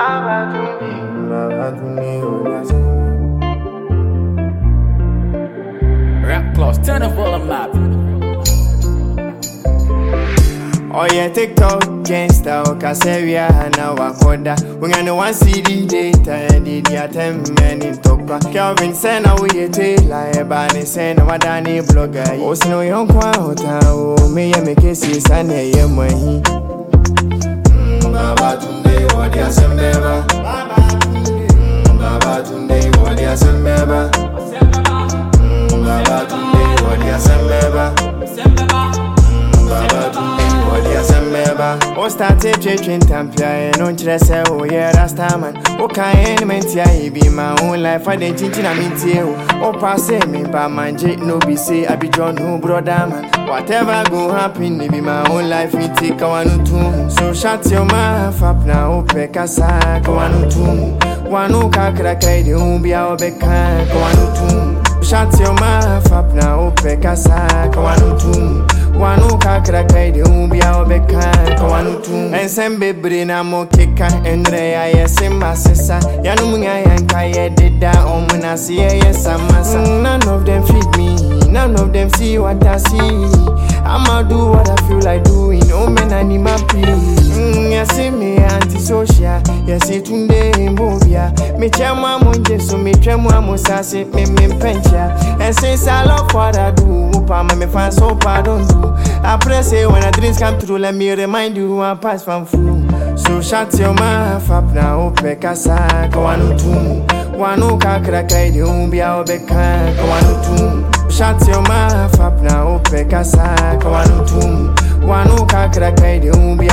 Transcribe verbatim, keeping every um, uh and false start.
Rap close, turn up all the map. Oh yeah, TikTok, gangsta, Okasevia, now Wakoda. We got no one C D data, and did ya ten men in Tokwa. Calvin send away a tail, like Barney send a Wadani blogger. Oh, no, young Quahota, oh, me, and make a sis, and a young way. Baba Tunde, what ya some beba? Baba Tunde, what ya some beba? Baba Tunde, what ya some beba? Baba Tunde. O started changing Tampia and on Chessa, oh yeah, Rasta man. O can't mentia, be my own life. I didn't think I mean you. O pass me by my jet, no be say I be John who brother man. Whatever go happen, be my own life. We take one two. So shut your mouth up now, Pekasa, one two. One who can't crack a be our becca, one two. Shut your mouth up now, Pekasa, one two. Wanu kakra kaidi umbi ao beka wanu tu ensembe brina mo keka endre ya yesimba sesa yanu munya yanka ye deda omuna si ye samasa. None of them feed me, none of them see what I see. I'ma do what I feel like doing, oh man I need my peace. You see me anti-social, you see tunde imbobia. Me chama munje so me chama musasi me me pencha. And since I love what I do, Pama me fan so pardon do. I pray say when a dreams come true, let me remind you I pass from through. So shut your mouth up now, Pekasa, Kawanu tu. Wanu kakra kaidi umbi ao beka, Kawanu tu. Shut your mouth up now, Pekasa, Kawanu tu. Wanu kakra kaidi umbi